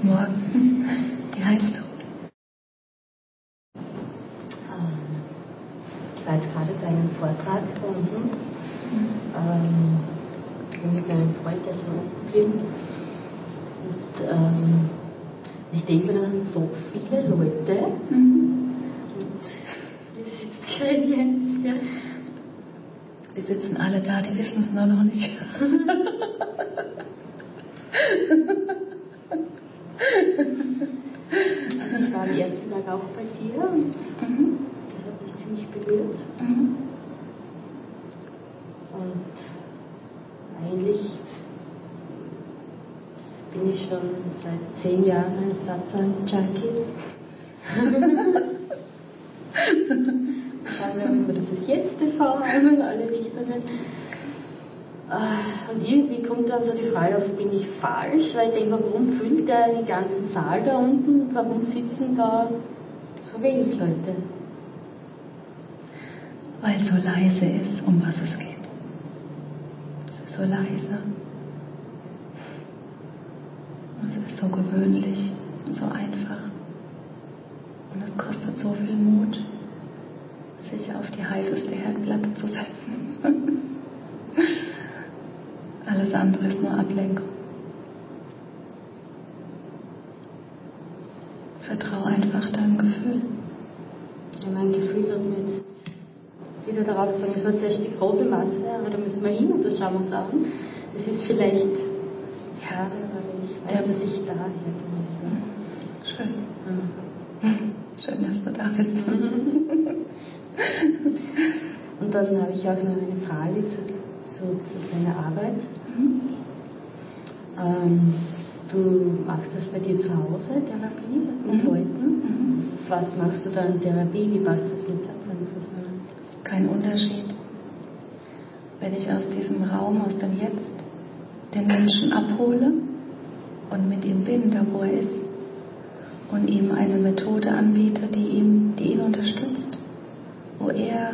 Morgen. Wie heißt du? Ich war jetzt gerade bei einem Vortrag da unten. Mit meinem Freund, der ist noch unten geblieben. Und ich denke, da sind so viele Leute. Und hier sitzt kein Mensch. Ja. Die sitzen alle da, die wissen es nur noch nicht. Also ich war am ersten Tag auch bei dir und das hat mich ziemlich berührt. Und eigentlich bin ich schon seit 10 Jahren ein Satsang-Junkie. Ich habe mir immer das Jetzt-TV an in alle Richtungen. Und irgendwie kommt dann so die Frage auf, bin ich falsch? Weil ich denke, warum füllt der den ganzen Saal da unten? Warum sitzen da so wenig Leute? Weil es so leise ist, um was es geht. Es ist so leise. Es ist so gewöhnlich und so einfach. Und es kostet so viel Mut, sich auf die heißeste Herdplatte zu setzen. Alles andere ist nur Ablenkung. Vertraue einfach deinem Gefühl. Ja, mein Gefühl hat mir jetzt wieder darauf gezogen, es war zuerst die große Masse, aber da müssen wir hin und das schauen wir uns an. Das ist vielleicht schade, weil ich weiß, dass ich daher bin. Schön. Schön, dass du da bist. Und dann habe ich auch noch eine Frage zu deiner Arbeit. Du machst das bei dir zu Hause, Therapie mit Leuten. Was machst du da in Therapie? Wie passt das mit Satsang zusammen? Kein Unterschied. Wenn ich aus diesem Raum, aus dem Jetzt, den Menschen abhole und mit ihm bin, da wo er ist, und ihm eine Methode anbiete, die ihn unterstützt, wo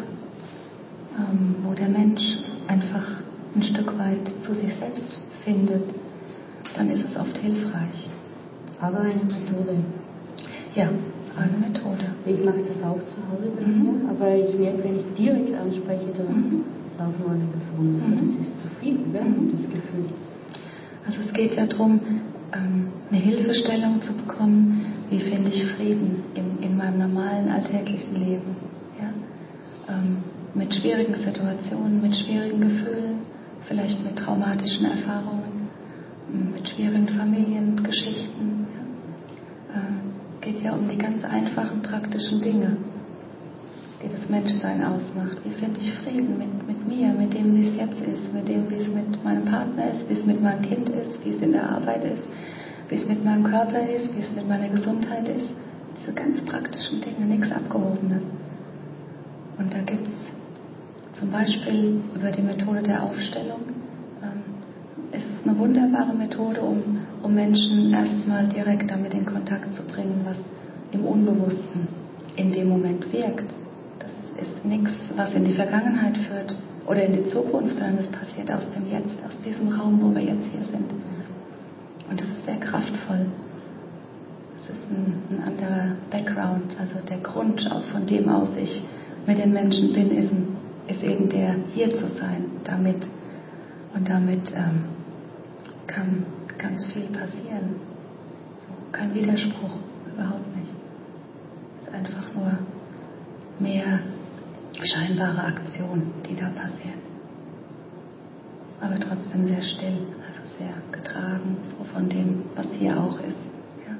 der Mensch einfach ein Stück weit zu sich selbst findet, dann ist es oft hilfreich. Aber eine Methode. Ja, eine Methode. Ich mache das auch zu Hause bei mir, aber ich merke, wenn ich direkt anspreche, dann laufen alle davon. Also das ist zu viel, oder? Das Gefühl. Also es geht ja darum, eine Hilfestellung zu bekommen, wie finde ich Frieden in meinem normalen alltäglichen Leben. Ja? Mit schwierigen Situationen, mit schwierigen Gefühlen, vielleicht mit traumatischen Erfahrungen, mit schwierigen Familiengeschichten. Ja? Geht ja um die ganz einfachen, praktischen Dinge, die das Menschsein ausmacht. Wie finde ich Frieden mit mir, mit dem, wie es jetzt ist, mit dem, wie es mit meinem Partner ist, wie es mit meinem Kind ist, wie es in der Arbeit ist, wie es mit meinem Körper ist, wie es mit meiner Gesundheit ist. Diese ganz praktischen Dinge, nichts Abgehobenes. Und da gibt es zum Beispiel über die Methode der Aufstellung, es ist eine wunderbare Methode, um Menschen erstmal direkt damit in Kontakt zu bringen, was im Unbewussten in dem Moment wirkt. Das ist nichts, was in die Vergangenheit führt oder in die Zukunft, sondern es passiert aus dem Jetzt, aus diesem Raum, wo wir jetzt hier sind. Und das ist sehr kraftvoll. Es ist ein anderer Background, also der Grund, auch von dem aus ich mit den Menschen bin, ist eben der, hier zu sein, damit. Und damit kann ganz viel passieren. So, kein Widerspruch, überhaupt nicht. Es ist einfach nur mehr scheinbare Aktion, die da passiert. Aber trotzdem sehr still, also sehr getragen, so von dem, was hier auch ist. Ja.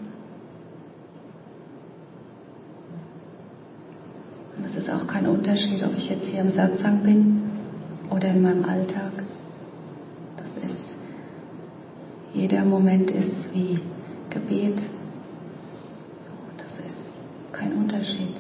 Und es ist auch kein Unterschied, ob ich jetzt hier im Satsang bin oder in meinem Alltag. Das ist, jeder Moment ist wie Gebet. So, das ist kein Unterschied.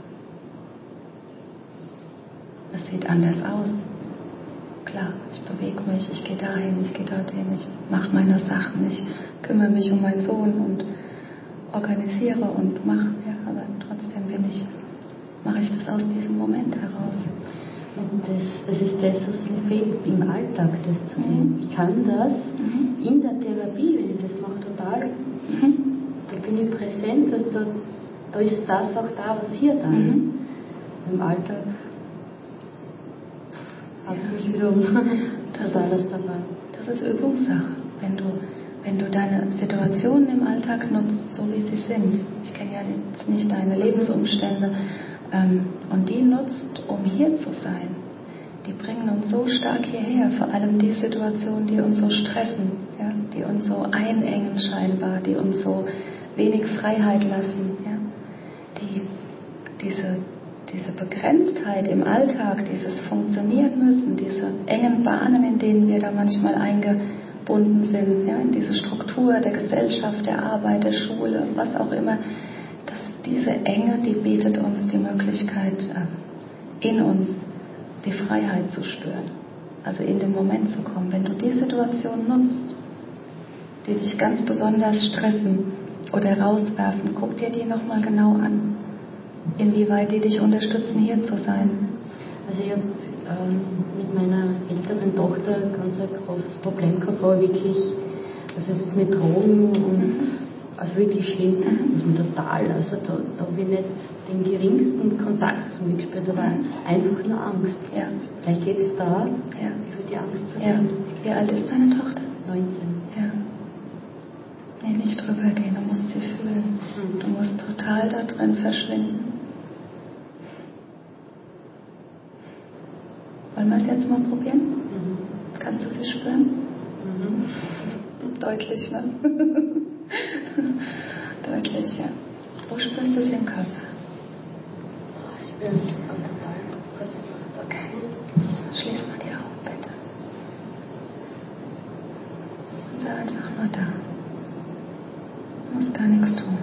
Es sieht anders aus. Klar, ich bewege mich, ich gehe dahin, ich gehe dorthin, ich mache meine Sachen, ich kümmere mich um meinen Sohn und organisiere und mache, ja, aber trotzdem mache ich das aus diesem Moment heraus. Und das ist das, was mir fehlt im Alltag, das zu nehmen. Ich kann das in der Therapie, wenn ich das mache, total da ist das auch da, was hier da ist. Im Alltag hat es mich wieder das ist alles dabei. Das ist Übungssache. Wenn du deine Situationen im Alltag nutzt, so wie sie sind, ich kenne ja jetzt nicht deine Lebensumstände, und die nutzt, um hier zu sein, die bringen uns so stark hierher, vor allem die Situationen, die uns so stressen, ja, die uns so einengen scheinbar, die uns so wenig Freiheit lassen, ja, diese Begrenztheit im Alltag, dieses Funktionieren müssen, diese engen Bahnen, in denen wir da manchmal eingebunden sind, ja, in diese Struktur der Gesellschaft, der Arbeit, der Schule, was auch immer, dass diese Enge, die bietet uns die Möglichkeit, in uns die Freiheit zu spüren, also in den Moment zu kommen. Wenn du die Situation nutzt, die dich ganz besonders stressen oder rauswerfen, guck dir die nochmal genau an. Inwieweit die dich unterstützen, hier zu sein. Also ich habe mit meiner älteren Tochter ganz ein großes Problem gehabt, aber wirklich, also es ist mit Drogen und also wirklich schlimm, dass man total, also da habe ich nicht den geringsten Kontakt zu mir gespürt, aber einfach nur Angst. Ja. Vielleicht geht es da über die Angst zu gehen. Wie alt ist deine Tochter? 19. Ja. Nee, nicht drüber gehen, du musst sie fühlen. Du musst total da drin verschwinden. Wollen wir es jetzt mal probieren? Kannst du sie spüren? Deutlich, ne? Deutlich, ja. Wo spürst du sie im Körper? Ich spüre es total. Okay. Schließ mal die Augen, bitte. Und sei einfach nur da. Du musst gar nichts tun.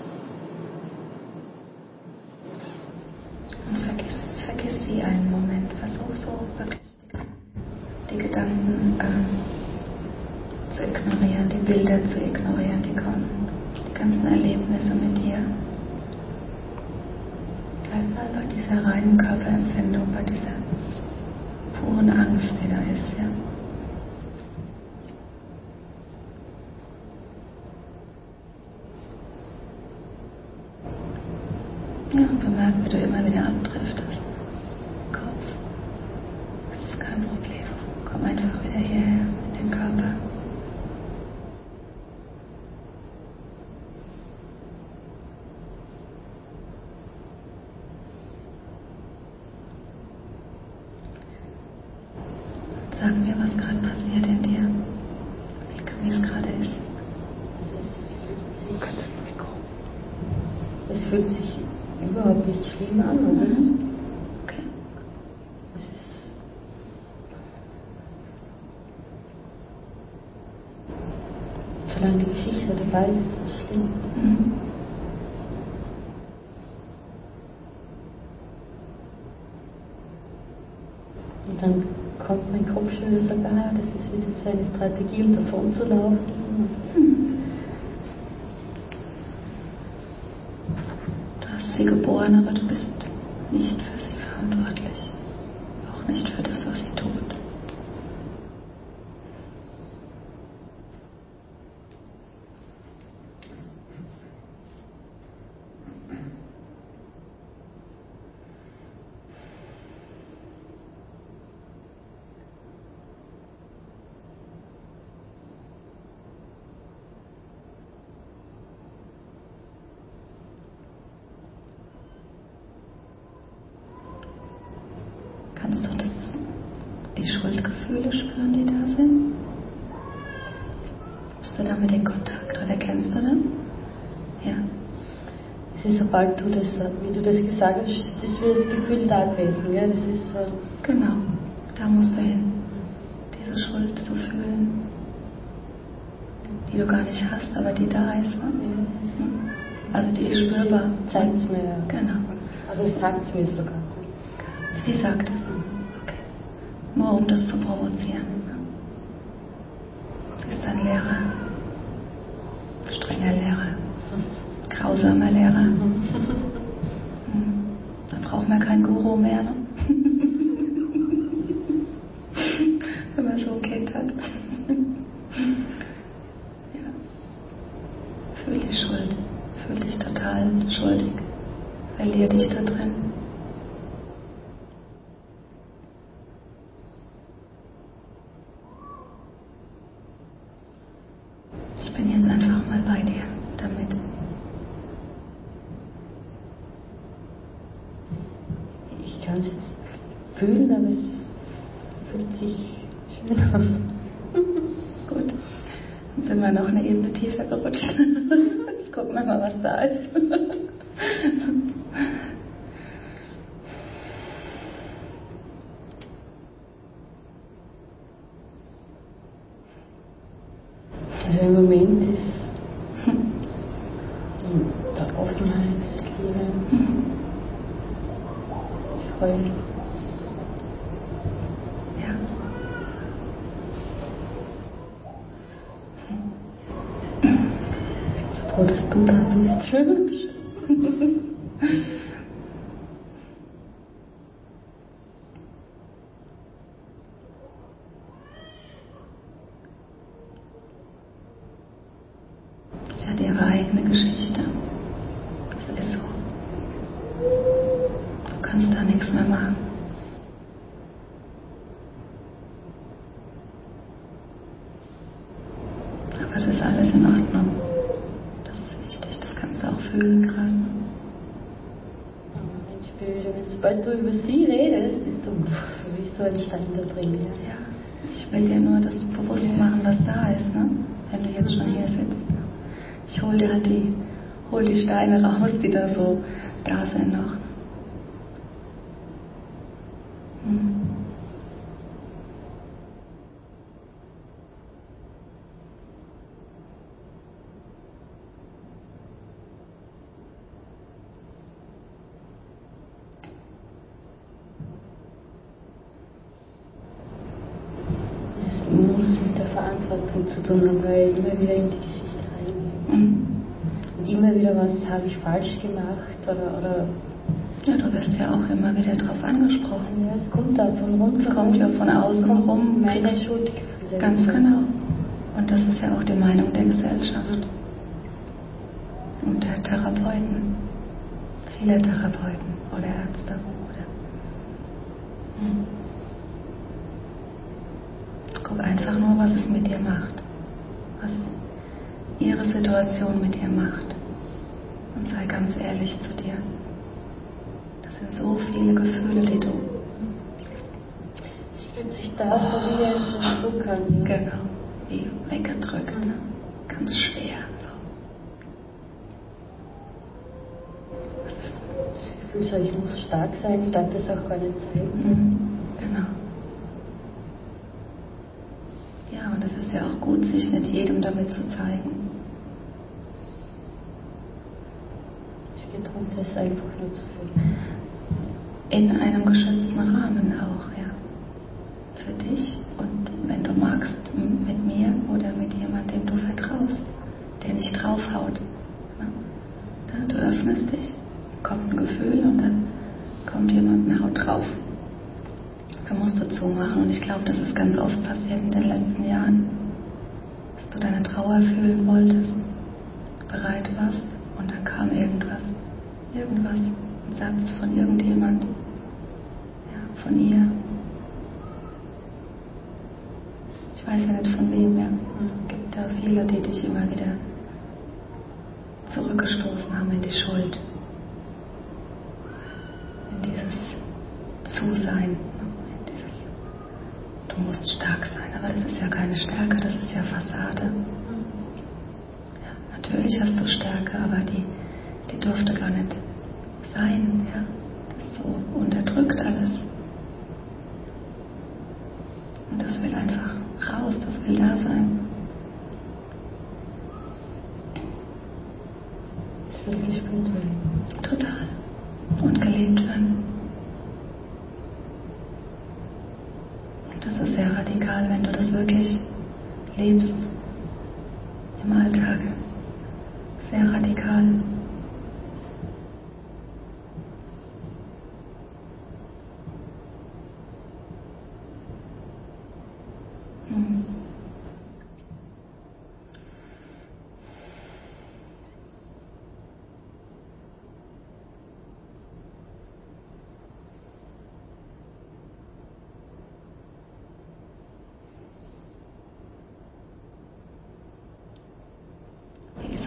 Und vergiss sie einen Moment. Versuch so wirklich die Gedanken zu ignorieren, die Bilder zu ignorieren, die kommen, die ganzen Erlebnisse mit dir. Bleib mal bei dieser reinen Körperempfindung, bei dieser puren Angst, die da ist, ja. Ja, und bemerk, wie du immer wieder abdriftest. Kopf. Das ist kein Problem. Komm einfach wieder hierher in den Körper. Sag mir, was gerade passiert in dir. Wie es gerade ist. Es fühlt sich überhaupt nicht schlimm an, oder? Okay. Es ist solange die Geschichte dabei ist, ist es schlimm. Und dann kommt mein Kopf schon wieder und sagt, das ist jetzt eine Strategie, um davon zu laufen. Du hast sie geboren, aber du bist nicht für sie verantwortlich. Auch nicht für das, was sie tut. Kannst du die Schuldgefühle spüren, die da sind? Bist du damit in Kontakt oder kennst du das? Ja. Es ist, sobald du das, wie du das gesagt hast, das ist wie das Gefühl da gewesen, gell? Das ist so. Genau, da musst du hin. Diese Schuld zu fühlen, die du gar nicht hast, aber die da ist. Ne? Also die ist spürbar. Zeigt es mir. Genau. Also es sagt es mir sogar. Sie sagt es. Okay. Nur um das zu provozieren. Sie ist ein Lehrer. Strenger Lehrer. Grausamer Lehrer. Dann braucht man keinen Guru mehr, ne? Wenn man so ein Kind hat. Ja. Fühl die Schuld. Fühl dich total schuldig. Verlier dich da drin. Ich bin jetzt einfach mal bei dir damit. Ich kann es jetzt fühlen, aber es fühlt sich schön an. Gut. Dann sind wir noch eine Ebene tiefer gerutscht. Jetzt gucken wir mal, was da ist. Also im Moment ist der Offenheitsliebe, Freude. Ja. So froh, dass du da bist. Sie hat ihre eigene Geschichte. Das ist so. Du kannst da nichts mehr machen. Aber es ist alles in Ordnung. Das ist wichtig. Das kannst du auch fühlen gerade. Sobald du über sie redest, bist du wie so ein Stein da drin. Ja, ich will dir nur das bewusst machen, was da ist, ne? Wenn du jetzt schon hier sitzt. Ich hol dir halt die Steine raus, die da so da sind noch. Es muss mit der Verantwortung zu tun haben, weil immer wieder in die Geschichte rein. Und immer wieder, was habe ich falsch gemacht oder ja, du wirst ja auch immer wieder drauf angesprochen. Ja, es kommt da von rundherum. Es kommt ja von außen rum. Meine Schuldgefühle. Ganz genau. Und das ist ja auch die Meinung der Gesellschaft. Und der Therapeuten. Viele Therapeuten oder Ärzte. Guck einfach nur, was es mit dir macht. Was ihre Situation mit dir macht. Und sei ganz ehrlich zu dir. Das sind so viele Gefühle, die du... Es fühlt sich da so wie ein Druck an. Genau, wie weggedrückt. Ganz schwer. So. Das Gefühl so, ich muss stark sein, ich darf das auch gar nicht zeigen. Genau. Ja, und es ist ja auch gut, sich nicht jedem damit zu zeigen. Es geht darum, das einfach nur zu fühlen. In einem geschützten Rahmen auch, ja. Für dich und wenn du magst, mit mir oder mit jemandem, dem du vertraust, der nicht draufhaut. Du öffnest dich, kommt ein Gefühl und dann kommt jemand und haut drauf. Da musst du zumachen und ich glaube, das ist ganz oft passiert in den letzten Jahren, dass du deine Trauer fühlen wolltest, bereit warst und dann kam irgendwas, ein Satz von irgendjemand, ja, von ihr. Ich weiß ja nicht von wem mehr. Es gibt da viele, die dich immer wieder zurückgestoßen haben in die Schuld, in dieses Zusein, in dieses, du musst stark sein, aber das ist ja keine Stärke, das ist ja Fassade. Ja, natürlich hast du Stärke, aber die durfte gar nicht sein, ja, das ist so unterdrückt alles. Und das will einfach raus, das will da sein. Es will gespürt werden. Total. Und gelebt werden. Und das ist sehr radikal, wenn du das wirklich lebst. Im Alltag. Sehr radikal.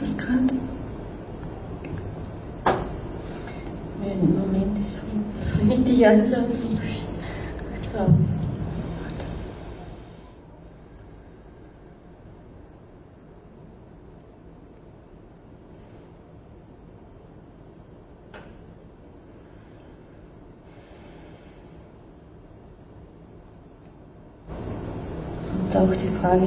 es gerade? Im Moment ist es, wenn ich dich anschaue, so. Und auch die Frage,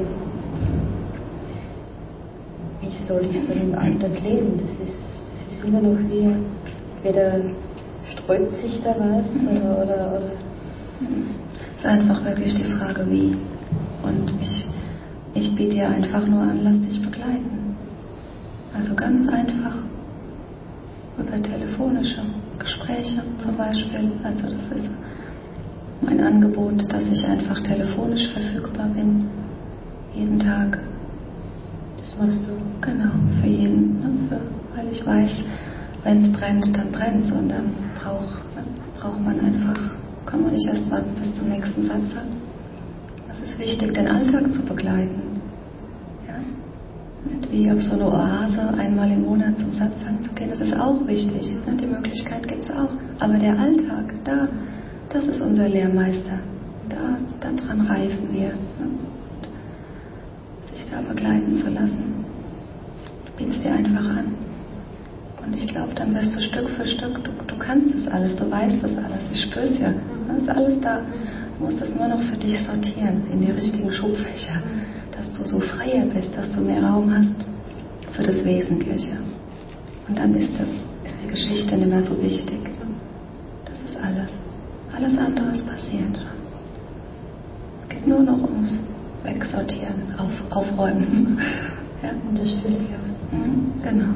wie soll ich dann im Alltag leben? Das ist immer noch wie, entweder sträubt sich da was oder. Es ist einfach wirklich die Frage, wie. Und ich biete dir einfach nur an, lass dich begleiten. Also ganz einfach über telefonische Gespräche zum Beispiel. Also das ist mein Angebot, dass ich einfach telefonisch verfügbar bin, jeden Tag. Das machst du? Genau, für jeden. Also, weil ich weiß, wenn es brennt, dann brennt es. Und dann braucht man einfach, kann man nicht erst warten bis zum nächsten Satz hat. Es ist wichtig, den Alltag zu begleiten. Ja? Nicht wie auf so eine Oase einmal im Monat zum Satzang zu gehen, das ist auch wichtig. Ne? Die Möglichkeit gibt es auch. Aber der Alltag, das ist unser Lehrmeister. Daran reifen wir. Ne? Sich da begleiten zu lassen. Du bietest dir einfach an. Und ich glaube, dann wirst du Stück für Stück, du kannst das alles, du weißt das alles, ich spüre es ja. Das ist alles da. Du musst es nur noch für dich sortieren, in die richtigen Schubfächer, dass du so freier bist, dass du mehr Raum hast für das Wesentliche. Und dann ist die Geschichte nicht mehr so wichtig. Das ist alles. Alles andere ist passiert. Es geht nur noch ums Wegsortieren, aufräumen. Ja? Und das fühle ich aus. Genau.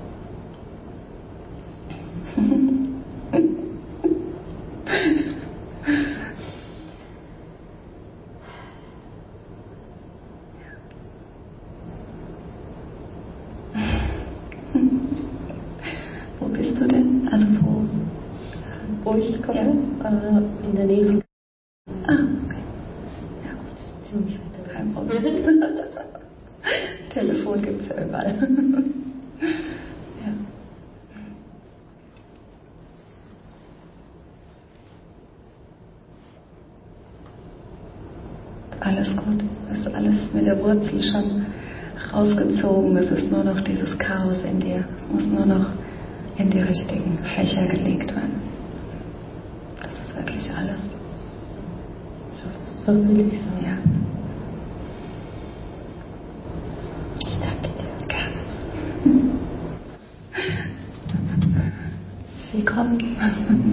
Wo bist du denn? Also wo ich komme? Ja. In der Nähe von. Okay. Ja gut. Ziemlich weit. Kein Problem. Telefon gibt es ja überall. Ja. Alles gut. Es ist alles mit der Wurzel schon rausgezogen. Es ist nur noch dieses Chaos in dir. Es muss nur noch in die richtigen Fächer gelegt werden. Das ist wirklich alles. So will ich sagen. Ja. Ich danke dir. Gerne. Willkommen.